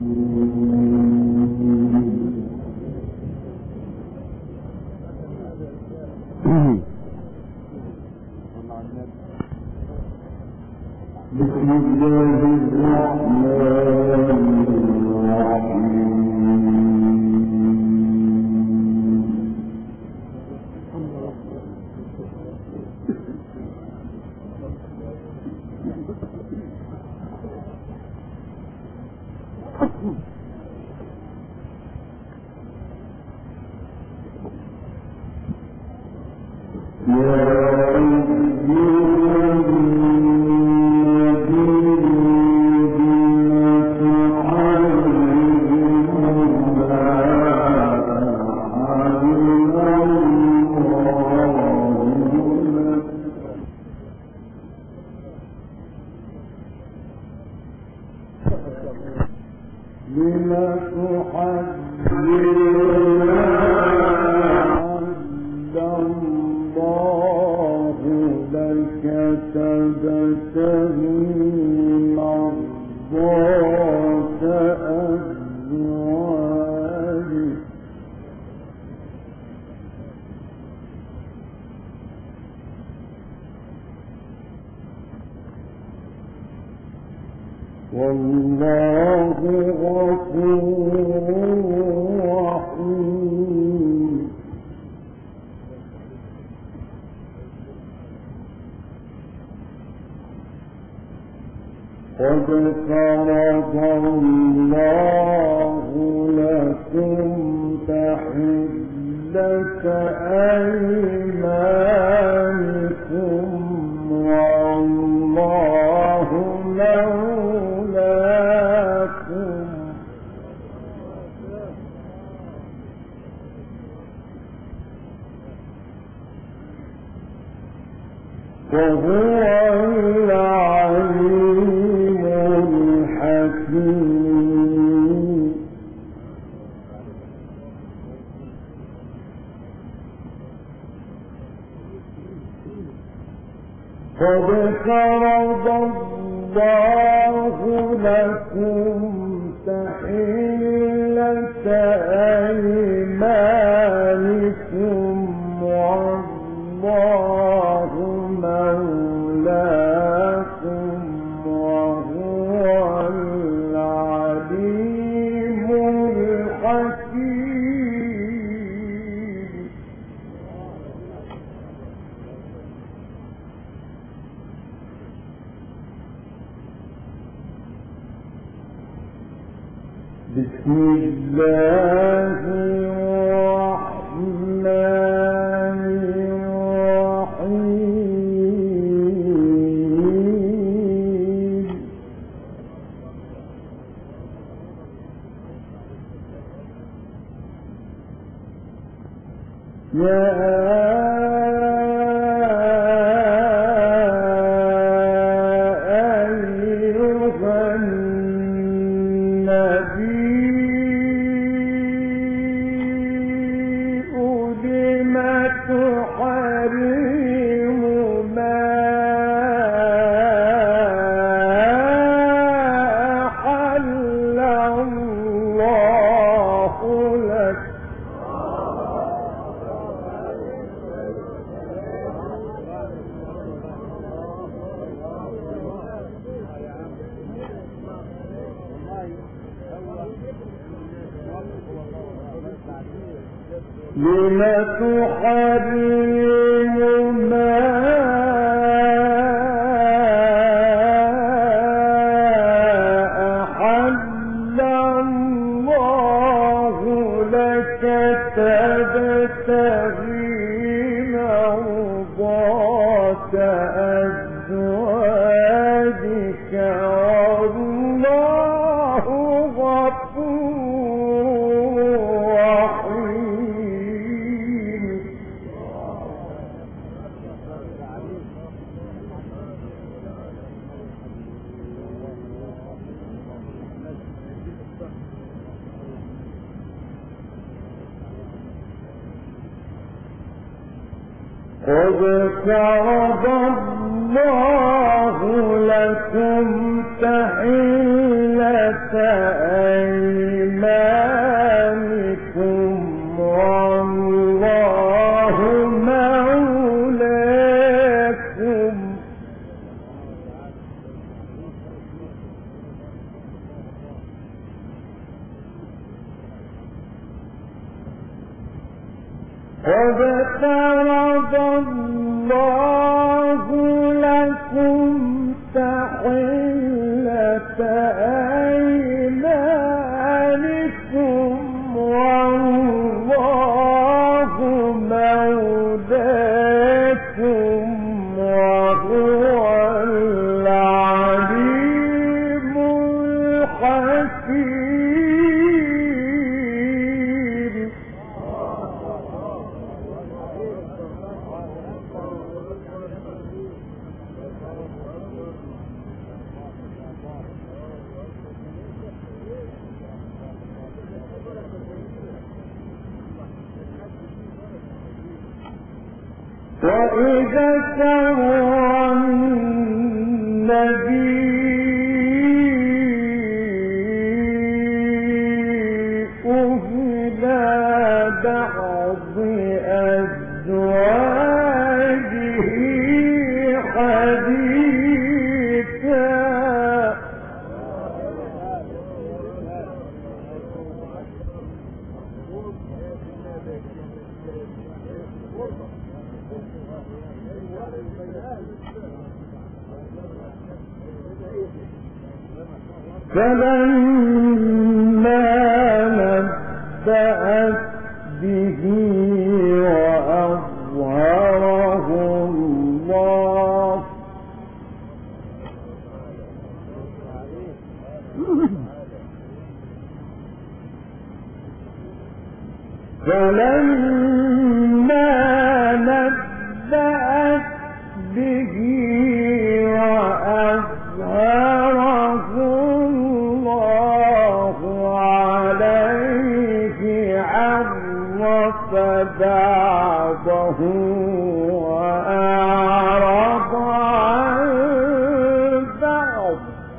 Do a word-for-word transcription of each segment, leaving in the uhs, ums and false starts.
والله غفور رحيم. قد فرض الله لكم تحلة أيمانكم والله مولاكم وهو العليم الحكيم. قد فرض الله لكم تحلة أيمانكم والله مولاكم وهو العليم الحكيم. بسم الله الرحمن الرحيم. يا لم تحرم ما أحل الله لك تبتغي مرضات أزواجك والله غفور رحيم. قد فرض الله لكم تحلة أيمانكم والله مولاكم قد فرض الله لكم تحلة أيمانكم والله مولاكم وهو العليم الحكيم. وإذا سر النبي إلى بعض أزواجه حديثا فلما نبأت به وأظهره الله فلما نبأت به وأظهره الله عليه عرف بعضه وأعرض عن بعض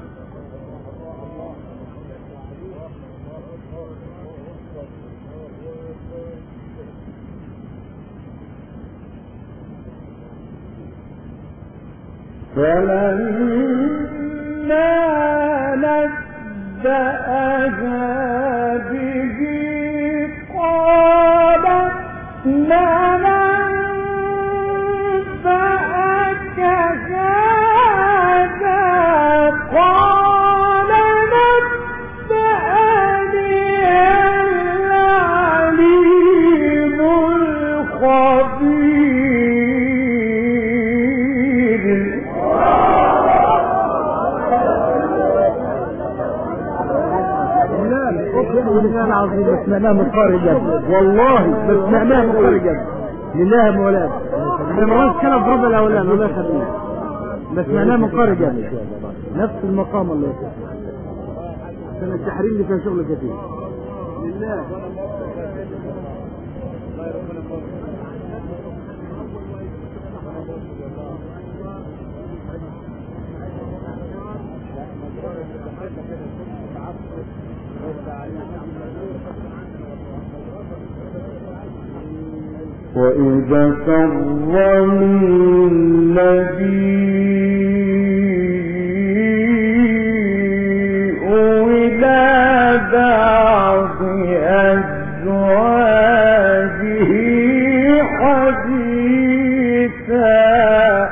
فلما نبأها به قالت من أنبأك هذا قال نبأني العليم الخبير. والله العظيم ما سمعناه من قارئ جد، والله ما سمعناه من قارئ جد لله مولانا. احنا ما قلناش كلام في ربع الاولاني الله يخليك، ما سمعناه من قارئ جد نفس المقام الله يخليك عشان التحريم اللي فيها شغل كتير لله. وإذا سر النبي إلى بعض أزواجه حديثا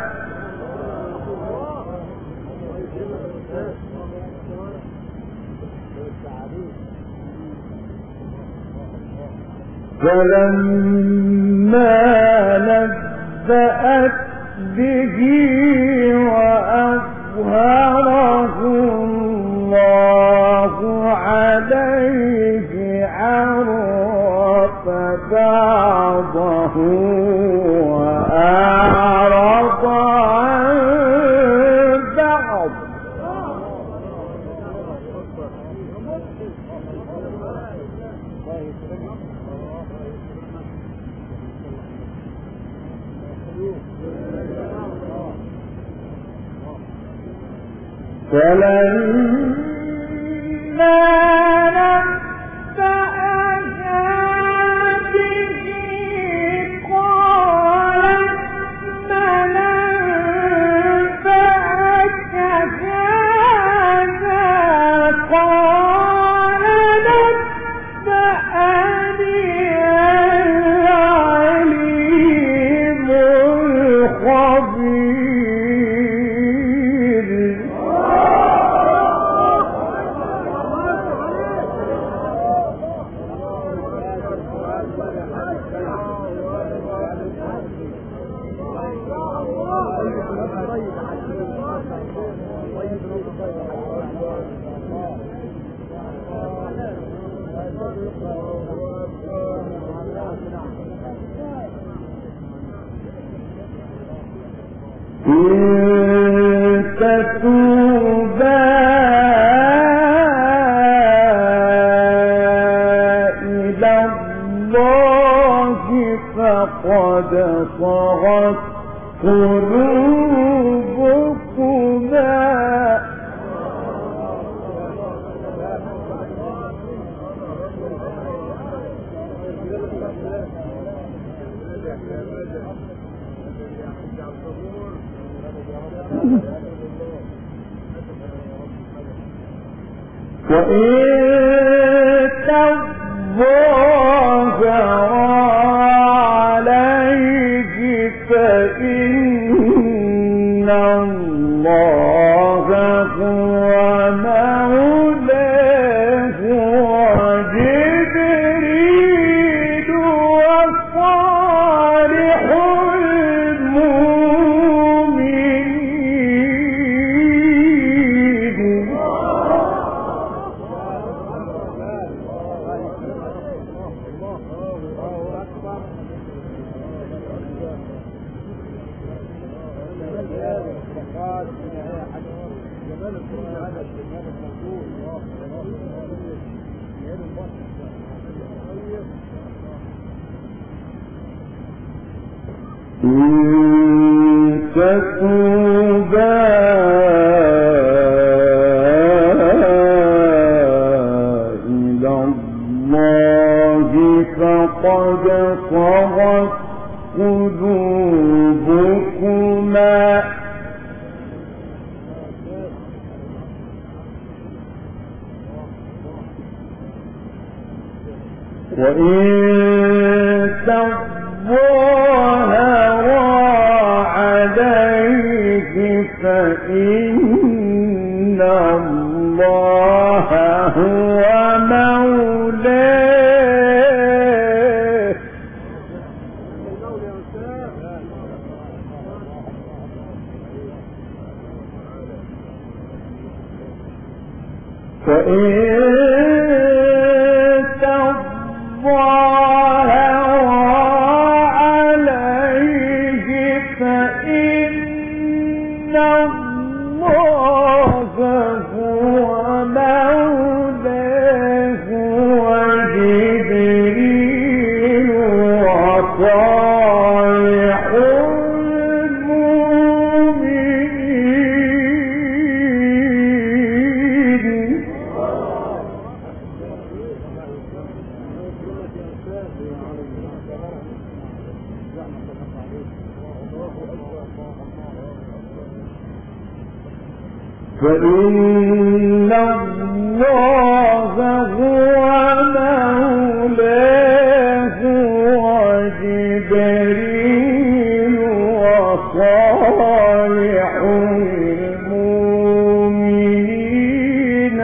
فلما نبأت به وأظهره الله عليه عرف بعضه وأعرض عن بعض فلما فقد صغت قلوبكما وإن تظاهرا عليه فإن الله هو مولاه وجبريل وصالح المؤمنين. إن تتوبا إلى الله فقد صغت قلوبكما وإن تظاهرا عليه فإن الله هو مولاه فإن تظاهرا عليه فإن الله هو مولاه وجبريل وصالح المؤمنين. فإن الله هو مولاه وجبريل وصالح المؤمنين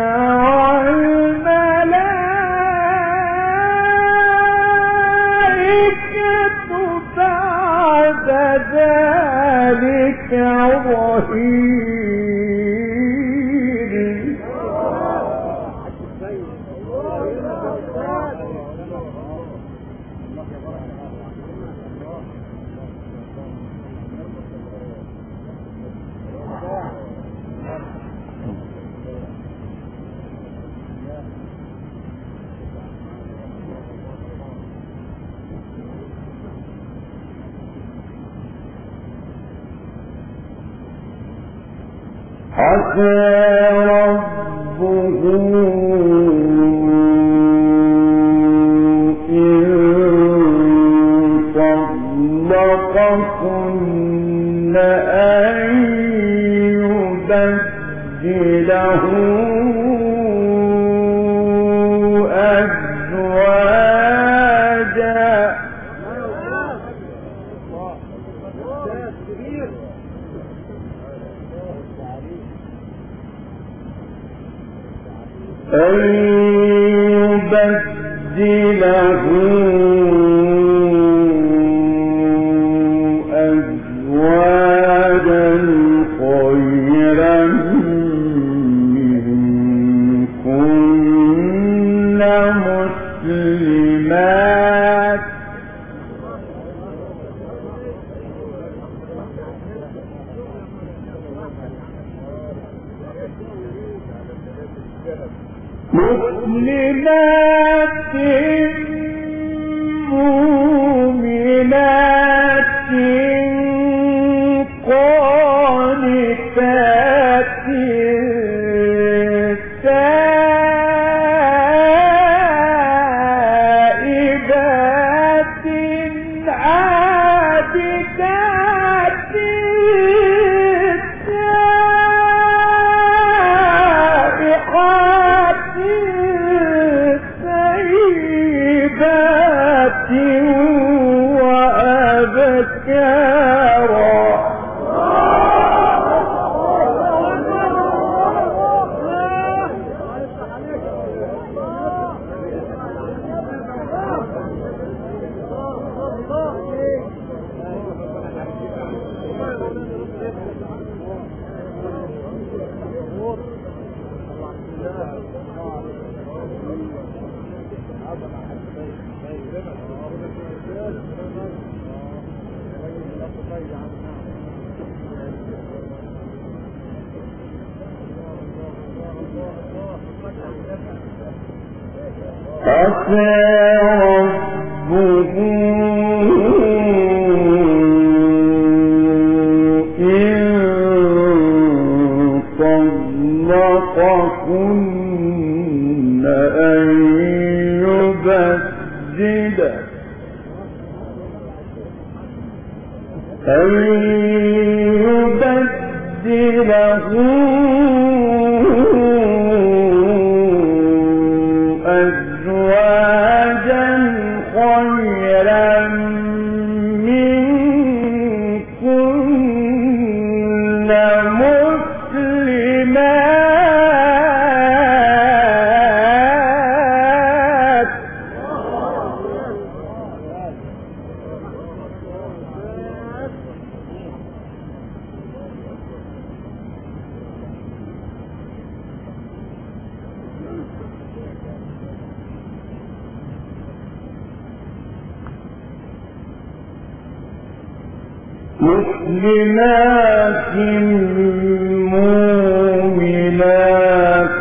والملائكة بعد ذلك ظهير. عسى ربه أن يبدله أزواجا خيرا منكن مسلمات مسلمات مؤمنات قانتات تائبات عابدات سائحات سيبات وأبكارا عسى ربه إن طلقكن أن يبدله أن يبدله أزواجا خيرا منكن مسلمات مسلمات مؤمنات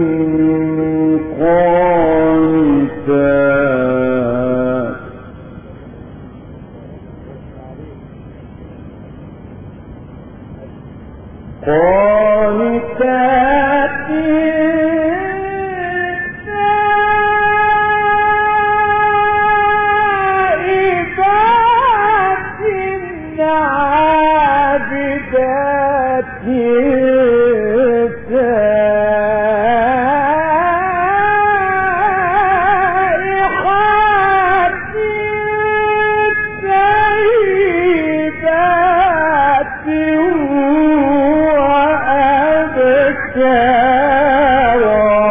قانتات قانتات عابدات سائحات سيبات وأبكارا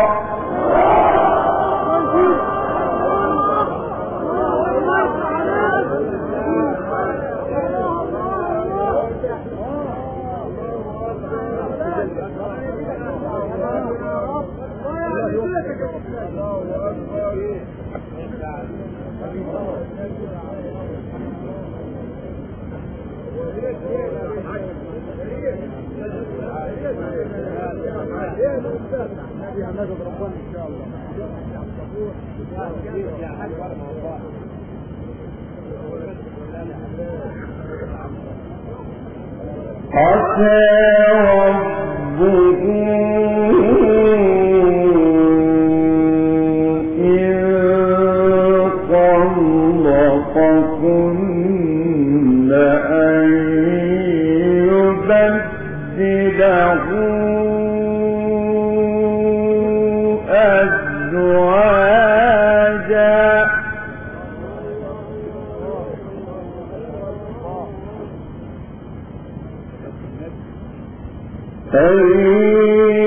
عسى ربه إن طلقكن أن يبدله أزواجا أن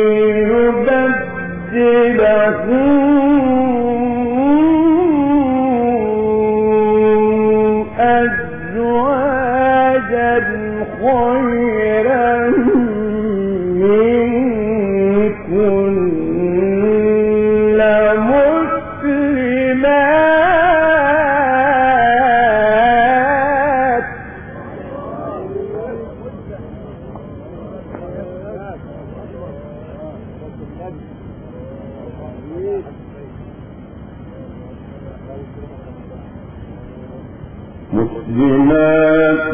أزواجا خيرا منكن مسلمات مسلمات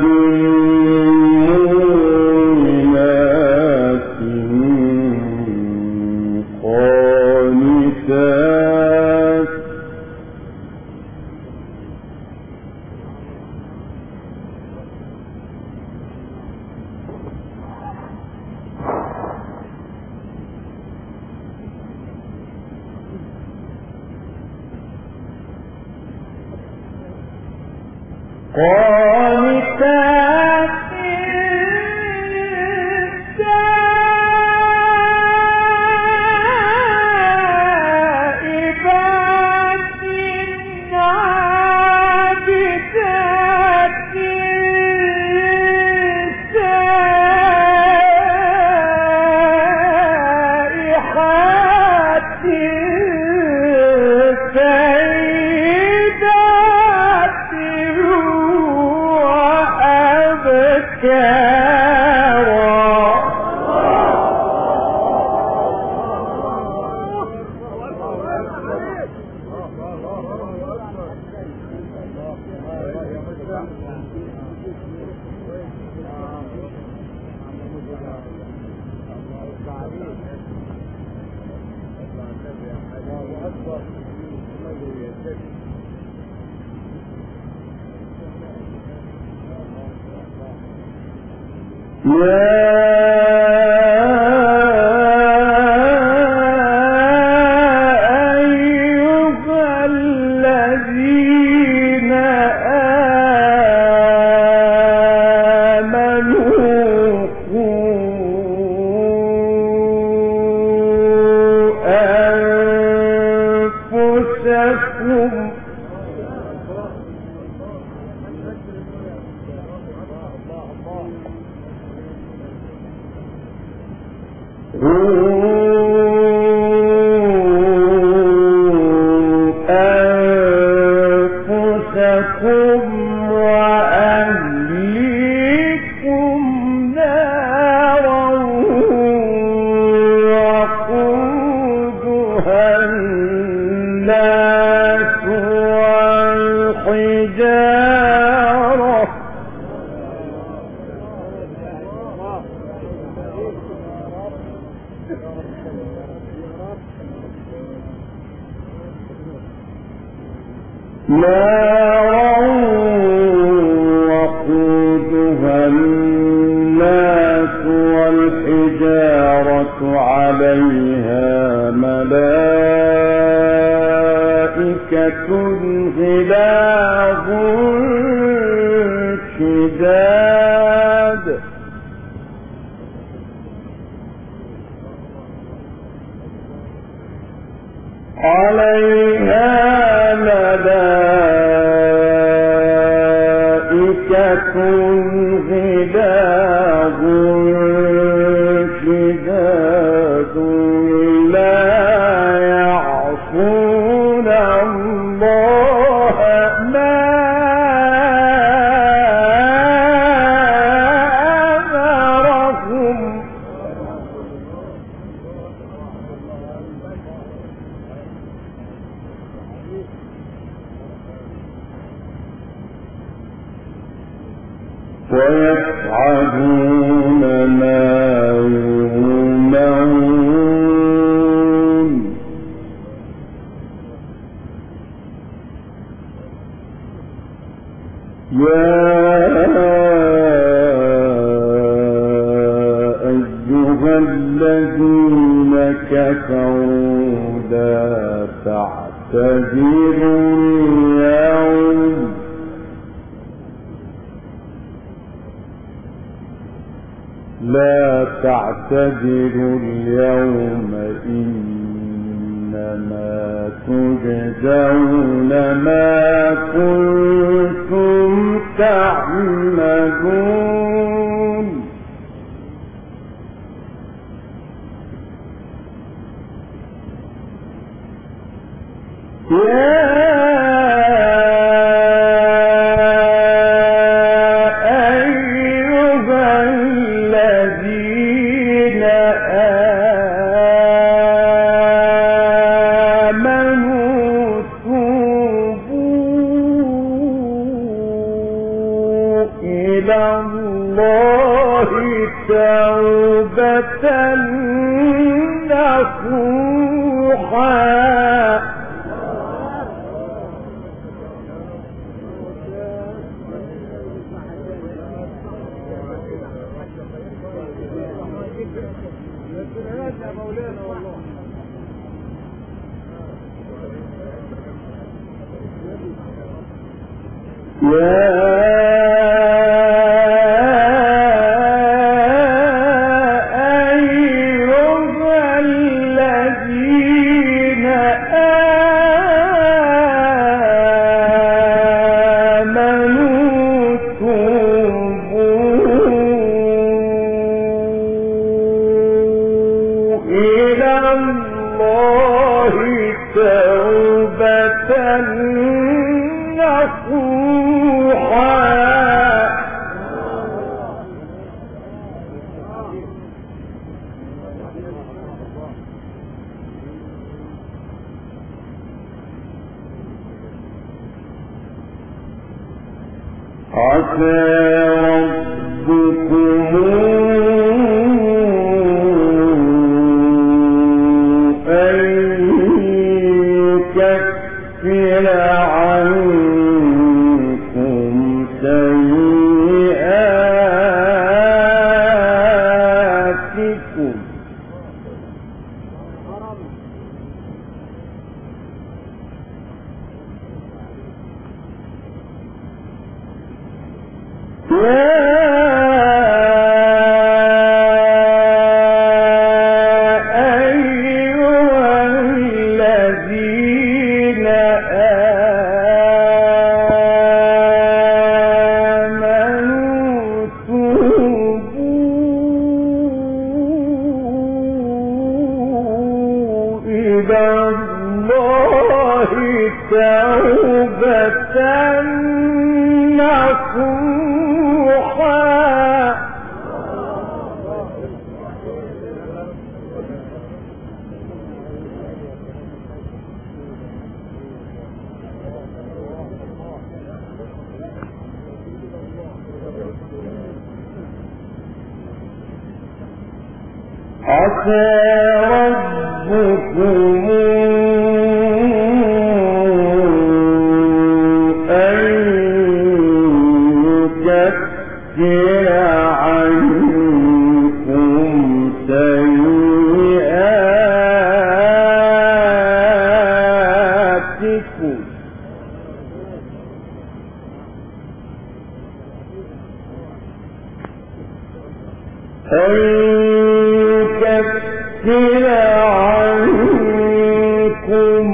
مؤمنات قانتات قانتات تائبات عابدات سائحات سيدات أنفسكم وأهليكم نارا وقودها الناس والحجارة نارا وقودها الناس والحجارة عليها ملائكة غلاظ شداد عليها ملائكة غلاظ شداد لا يعصون الله ما أمرهم ويفعلون ما يؤمرون يا أيها الذين كفروا لا تعتذروا اليوم لا تعتذروا اليوم إنما إنما تجزون ما كنتم تعملون يا توبة نصوحا يا عسى ربكم أن يكفر عنكم سيئاتكم عسى ربكم أن يكفر عنكم سيئاتكم أن يكفر عنكم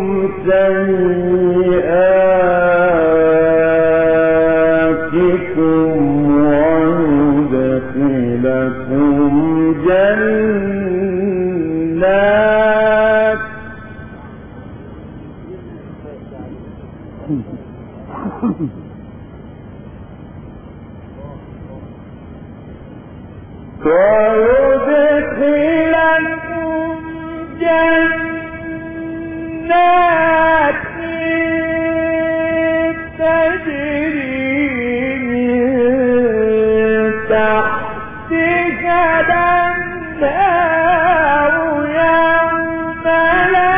سيئاتكم ويدخلكم جنات ويدخلكم جنات تجري من تحتها الأنهار يوم لا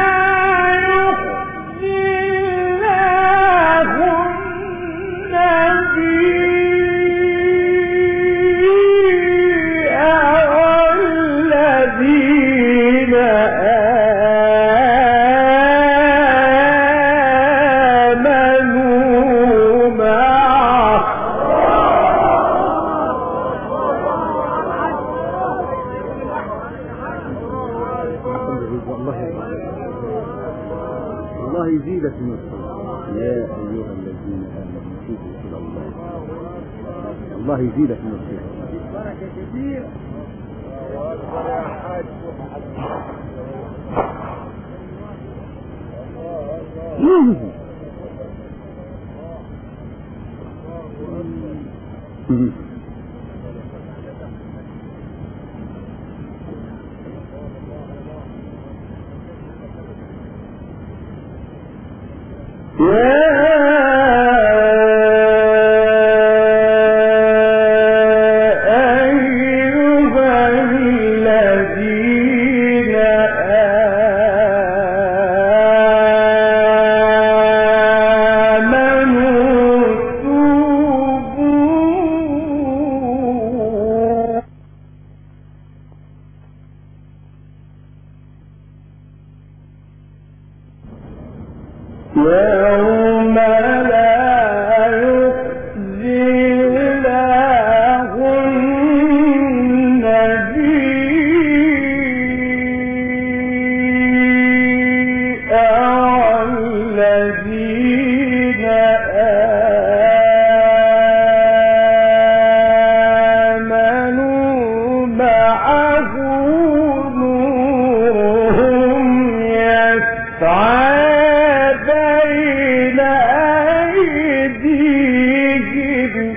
يخزي الله النبي والذين الله يزيدك من الصلاة. يا أيها الذين آمنوا توبوا إلى الله. الله يزيدك من الصلاة. بركة كبيرة. أكبر يا حاج. يوم لا يخزي الله النبي والذين آمنوا معه نورهم يسعى بين أيديهم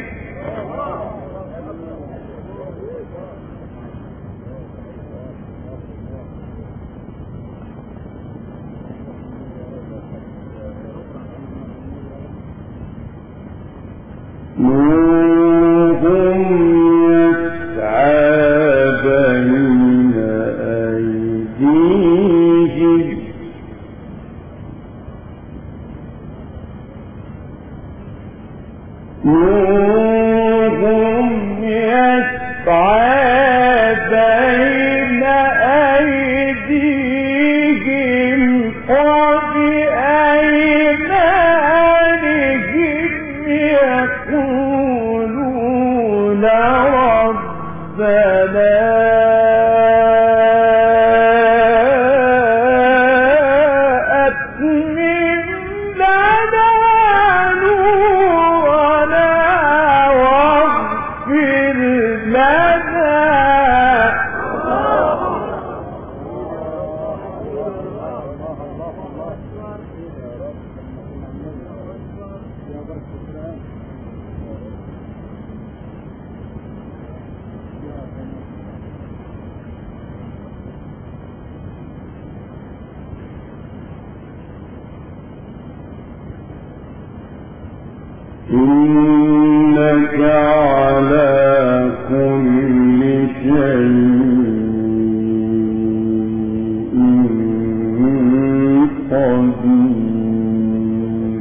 نورهم يسعى بين أيديهم نورهم يسعى بين أيديهم وبأيمانهم يقولون ربنا إنك على كل شيء قدير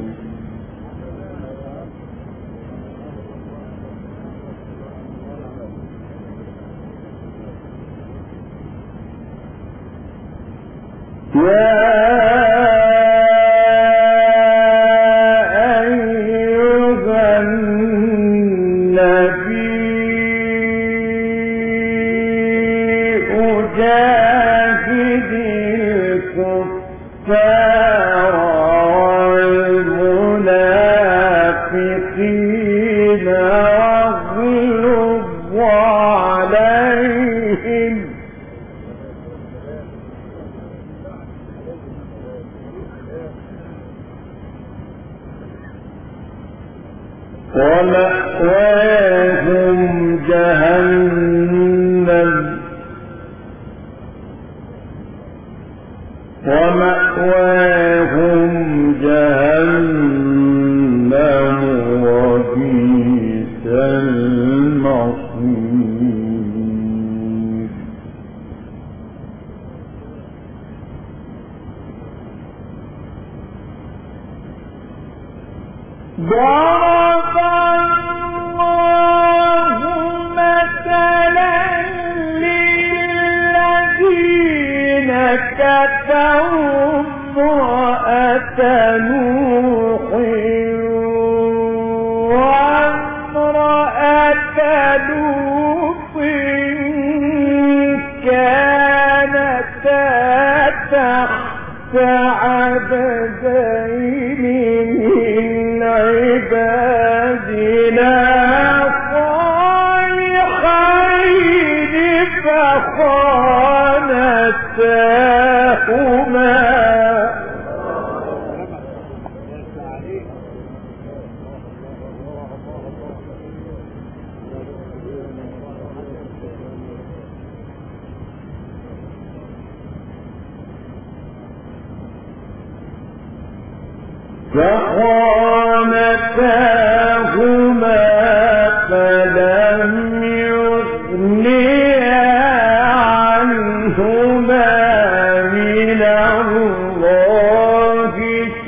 ومأواهم جهنم ومأواهم جهنم وبئس المصير ضرب الله مثلا للذين كفروا امرأة نوح وامرأة لوط كانتا تحت عبدين فخانتاهما فلم يغنيا عنهما من الله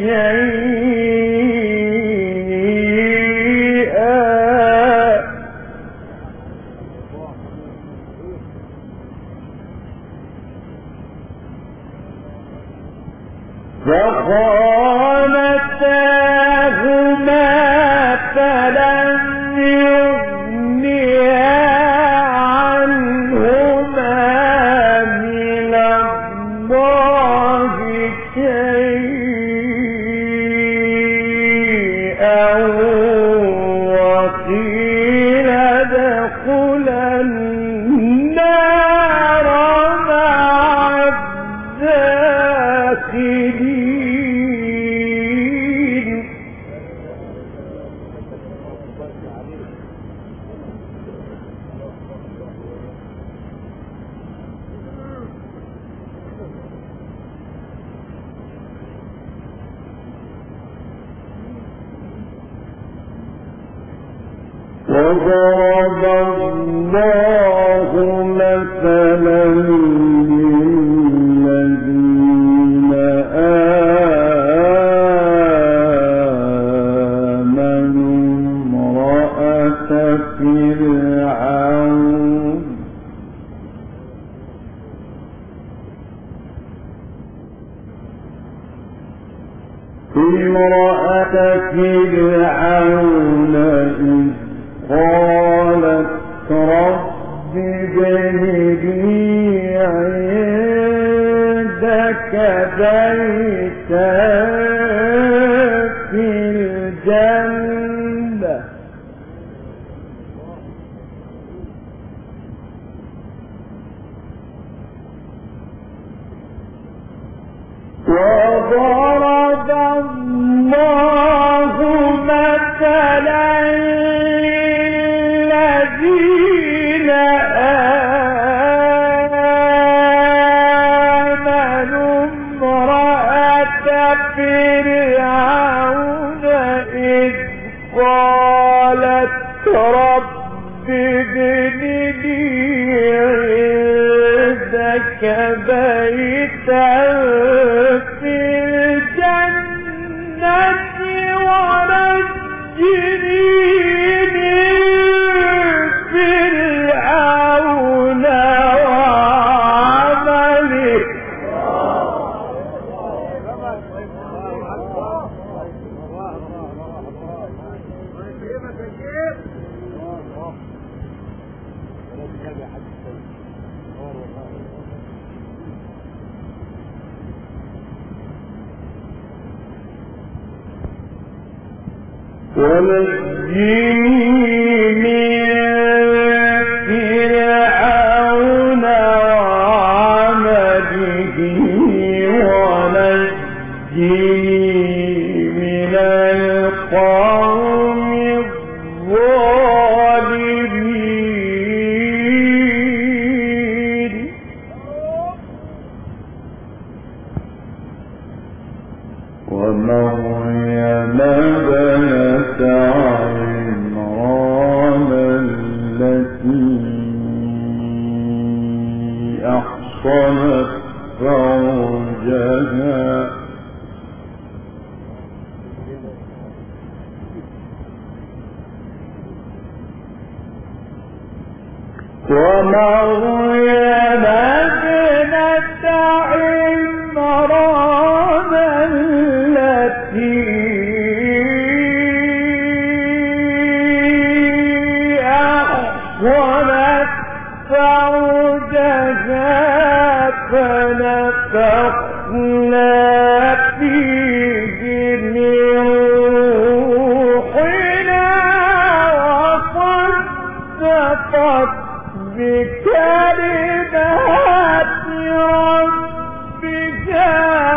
شيئا فخانتاهما فلم يغنيا عنهما من الله شيئا وقيل ادخلا النار مع الداخلين وضرب الله مثلا للذين آمنوا امرأة فرعون امرأة فرعون إذ قالت رب ابن لي عندك بيتا في الجنة وضرب الله مثلا للذين آمنوا امرأة فرعون إذ قالت رب ابن لي عندك بيتا في الجنة ونجني من فرعون وعمله ونجني من فرعون وعمله ونجني من القوم الظالمين ومريم بنت عمران التي أحصنت فرجها ومريم بنت عمران التي أحصنت فرجها فنفخنا فيه من روحنا وصدقت بكلمات ربها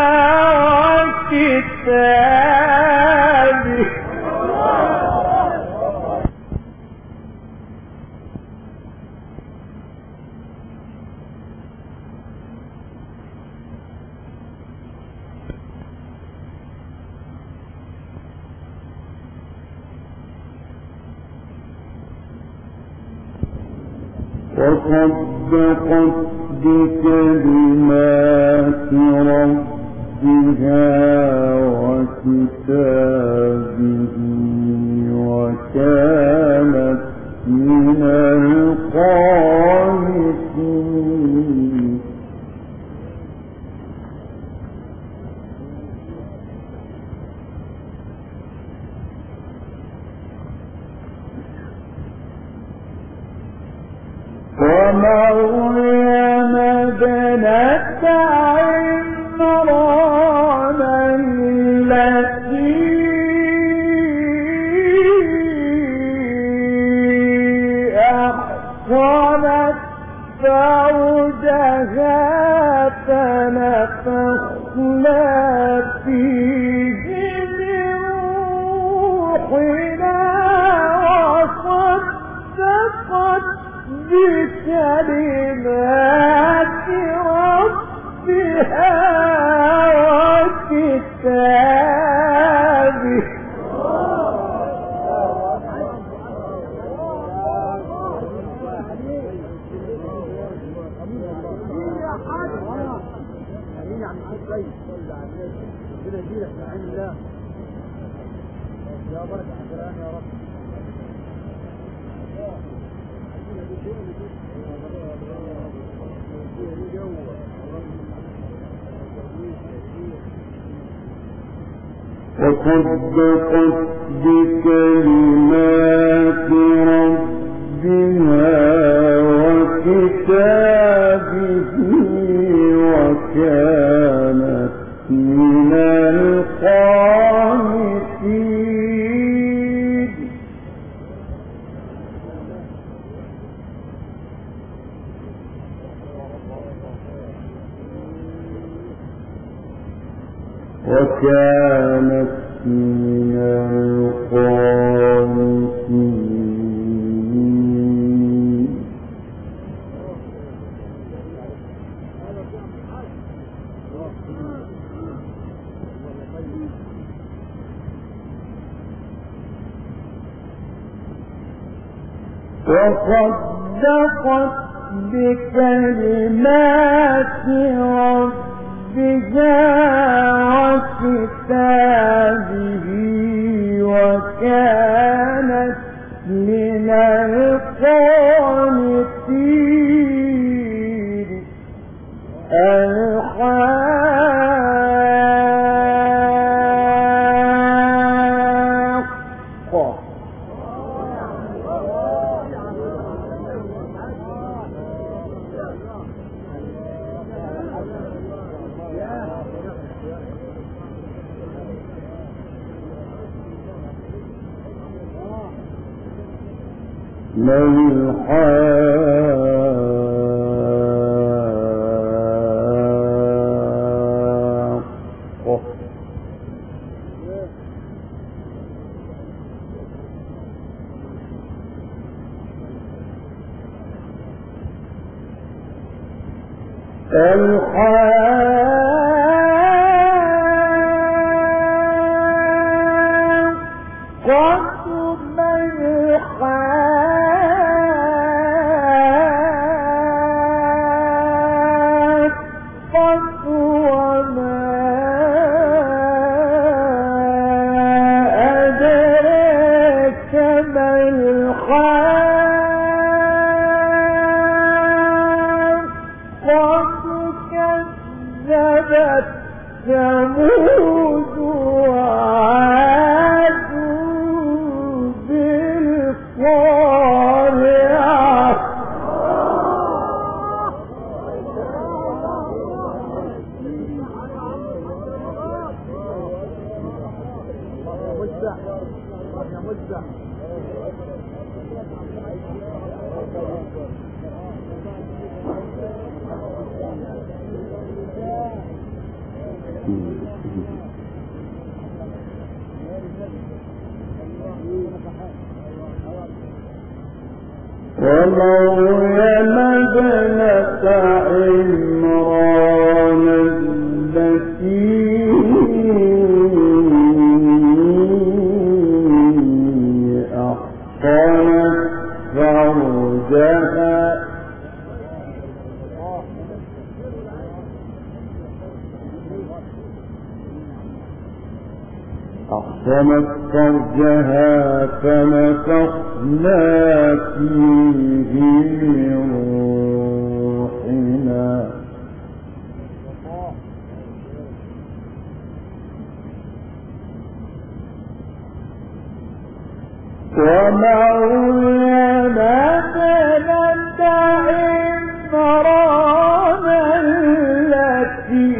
وكتابه وصدقت بكلمات ربها وكتابه وكانت من القانتين. ومريم ابنة عمران التي أحصنت فرجها فنفخنا فيه من روحنا وصدقت بكلمات ربها وكتابه وصدقت بكلمات ربها وكتابه وكانت من القانتين. وكانت من القانتين. وصدقت بكلمات ربها وكتابه وكانت من القانتين. الحاقة ما الحاقة الحاقة ما الحاقة وما أدراك ما الحاقة كذبت ثمود وعاد بالقارعة. ومريم ابنة عمران التي أحصنت فرجها أحصنت فرجها فنفخنا فيه من روحنا ومريم ابنة عمران التي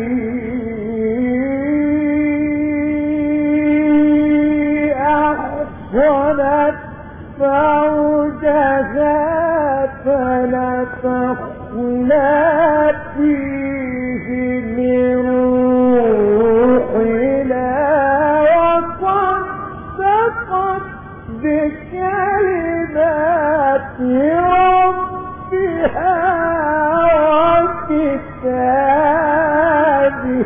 أحصنت فرجها فنفخنا فيه من روحنا وصدقت بكلمات ربها وكتابه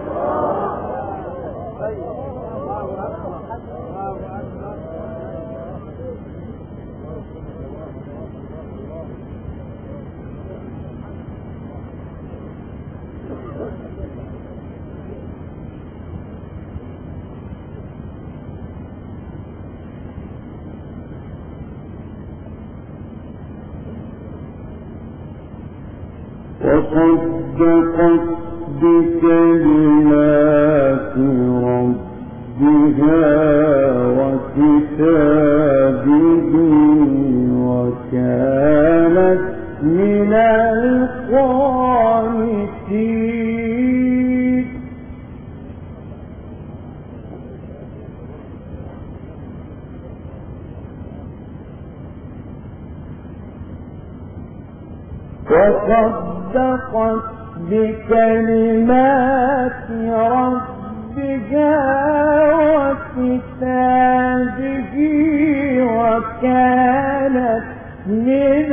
وصدقت بكلمات ربها وكتابه وكانت من القانتين وصدقت بكلمات ربها وكتابه وكانت من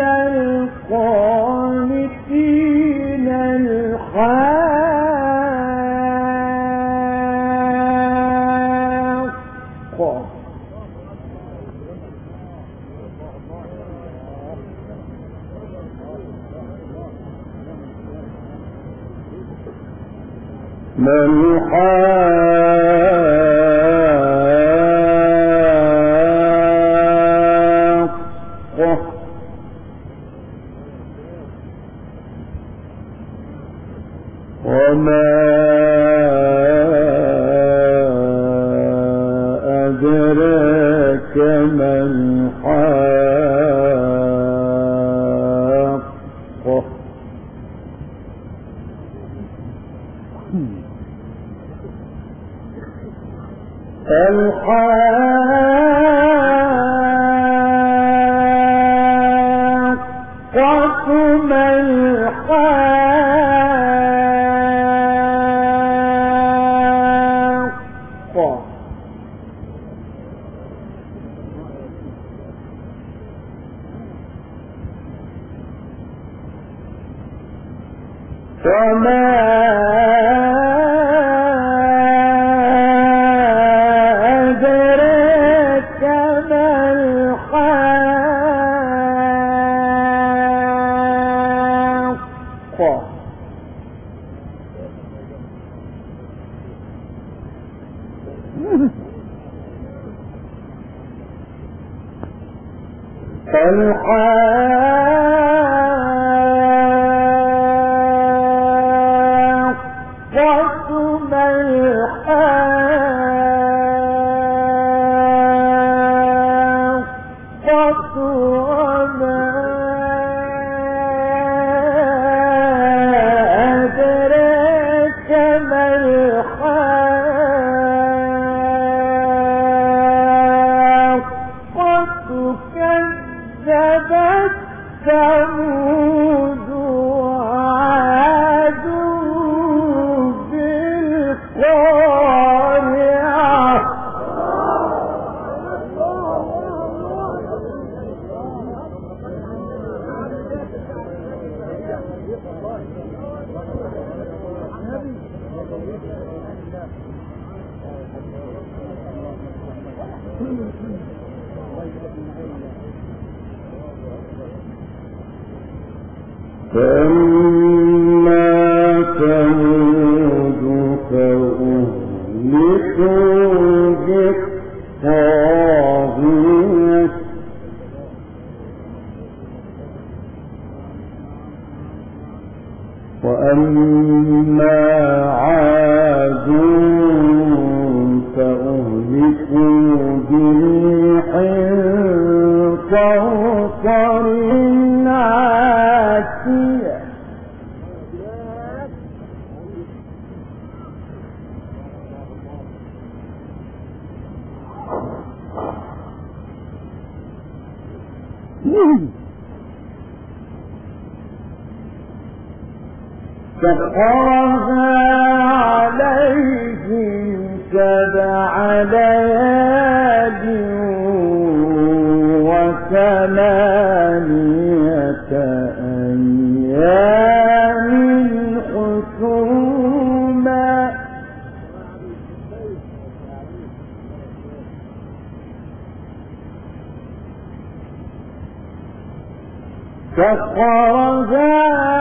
القانتين الحاقة ما الحاقة وما أدراك ما الحاقة الحاقة ما الحاقة وما أدراك ما الحاقة الحاقة ما الحاقة وما أدراك ما الحاقة كذبت ثمود وعاد بالقارعة فأما ثمود فأهلكوا جنود الطاغية وأما عاد فأهلكوا بريح صرصر عاتية سخرها عليهم سبع ليال وثمانية أيام حسوما سخرها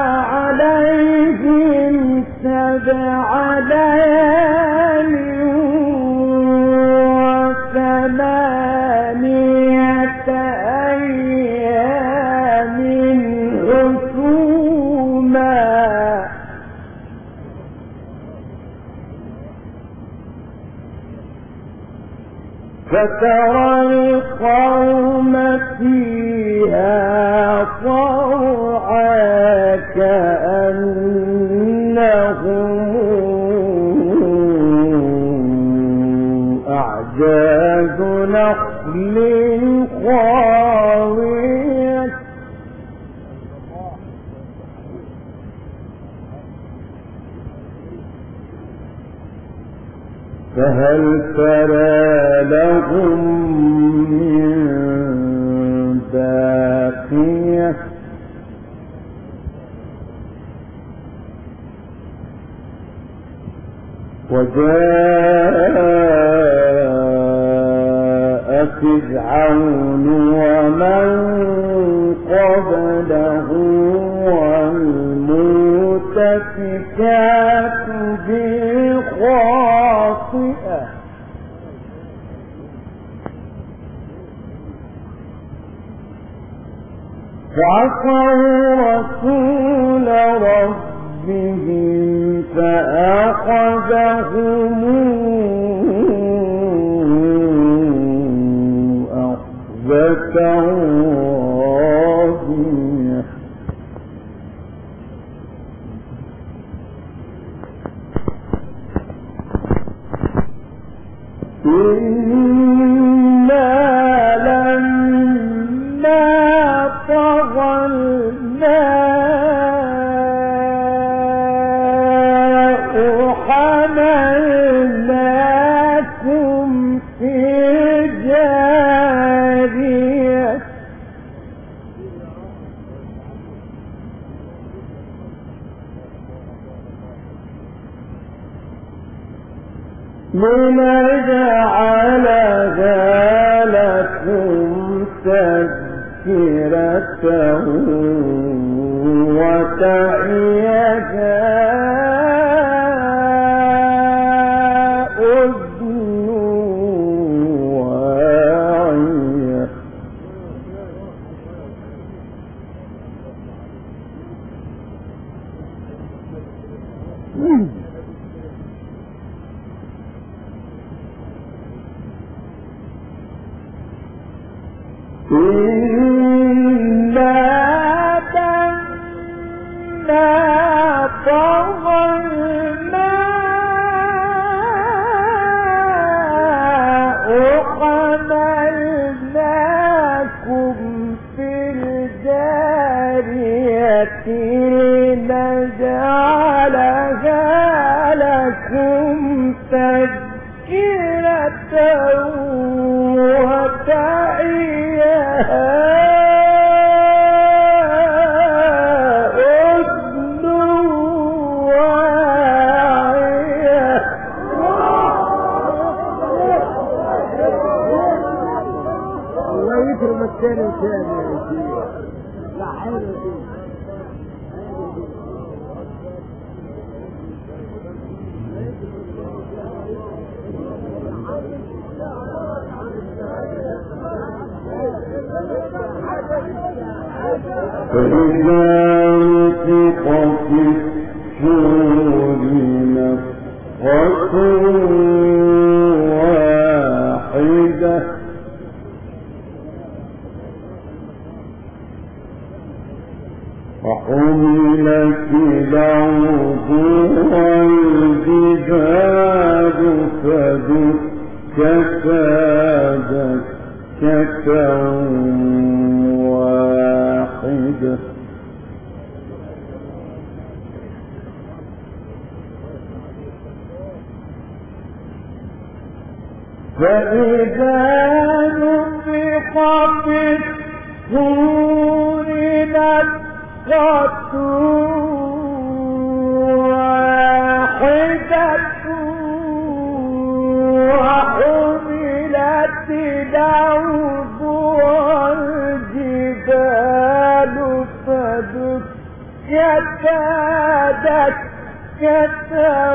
عليهم سبع ليال وثمانية أيام حسوما فترى القوم فيها صرعى كأنهم أعجاز نخل خاوية فهل ترى لهم من باقية وجاء فرعون ومن قبله والمؤتفكات بالخاطئة فعصوا رسول ربهم فأخذهم أخذة رابية إنا لما طغى الماء حملناكم في جارية لنجعلها لكم تذكرة وتعيها أذن واعية إنا لما طغى الماء حملناكم في الجارية لنجعلها لكم تذكرة وتعيها أذن واعية الله يكرم الثاني وثاني يا شيخ لا حلو دي فإذا نفخ في الصور نفخة واحدة وحملت الأرض والجبال فدكتا دكة واحدة فإذا نفخ في الصور نفخة واحدة وحملت الأرض والجبال فدكتا دكة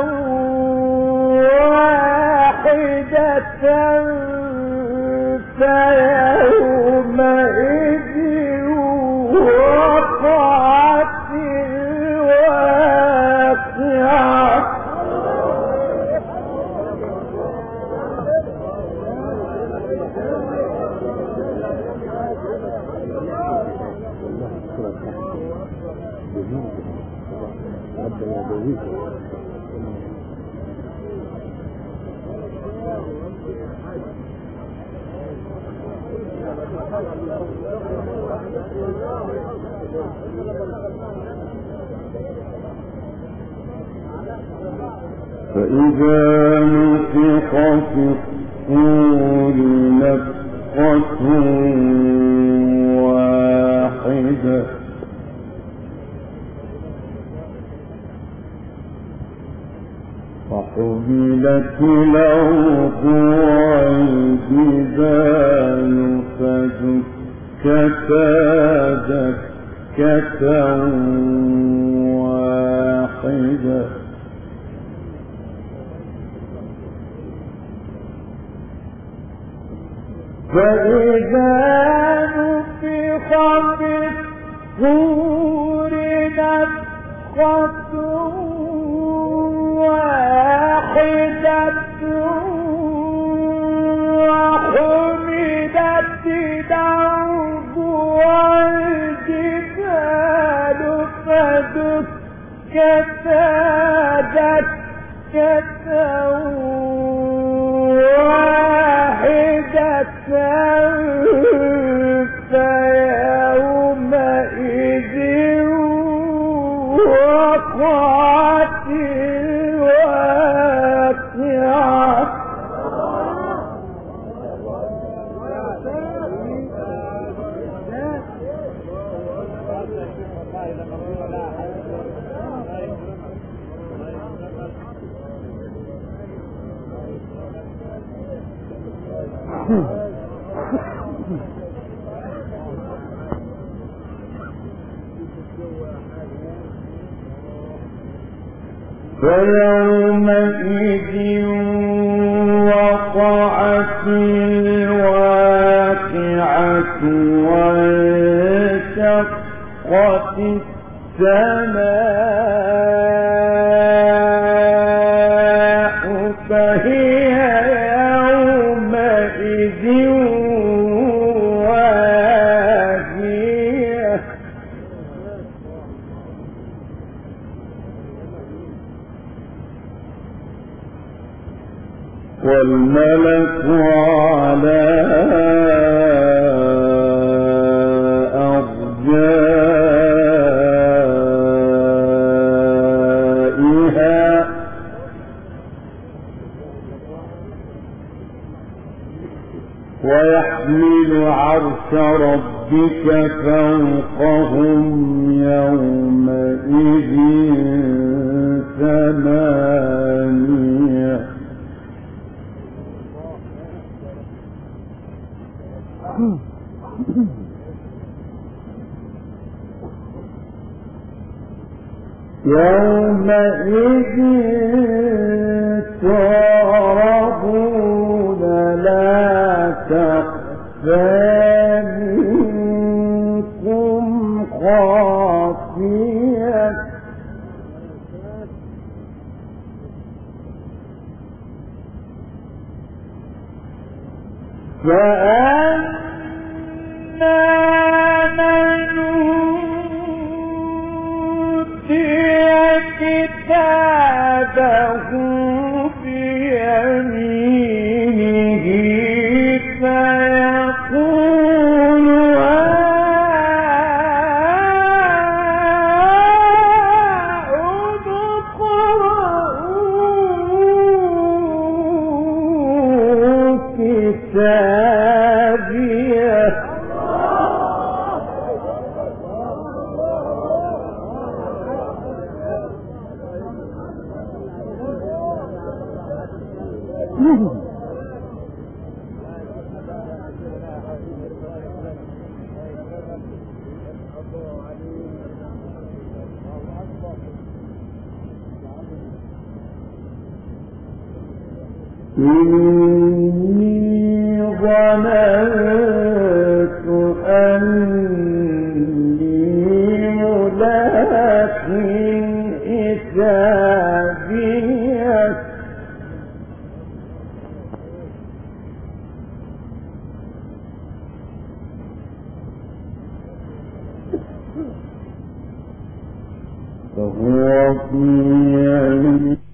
واحدة فيومئذ وقعت الواقعة فإذا نفخ في الصور نفخة واحدة وحملت الأرض والجبال فدكتا دكة واحدة فإذا نفخ في الصور نفخة واحدة وحملت الأرض والجبال فدكتا دكة واحدة فيومئذ وقعت الواقعة فيومئذ وقعت الواقعة وانشقت السماء فهي يومئذ واهية والملك على أرجائها ويحمل عرش ربك فوقهم يومئذ ثمانية يومئذ تعرضون لا تخفى منكم خافية فأما من أوتي كتابه بيمينه فيقول هاؤم اقرءوا كتابيه إني ظننت أني ملاق حسابيه فهو في